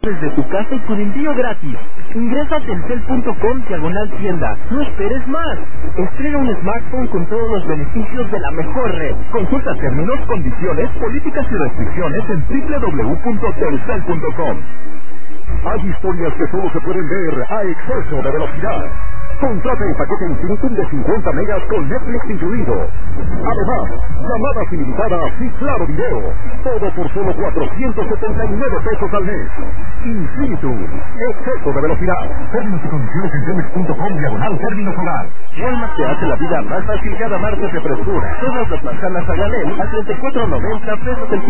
desde tu casa y con envío gratis. Ingresa a telcel.com/tienda. No esperes más. Estrena un smartphone con todos los beneficios de la mejor red. Consulta términos, condiciones, políticas y restricciones en www.telcel.com. Hay historias que solo se pueden ver a exceso de velocidad. Contrata el paquete Infinitum de 50 megas con Netflix incluido. Además, llamadas ilimitadas y claro video. Todo por solo 479 pesos al mes. Infinitum, exceso de velocidad. Términos y condiciones en telmex.com/términos hogar. Walmart te hace la vida más fácil cada martes de frescura. Todas las manzanas a granel a $34.90 pesos el kilo.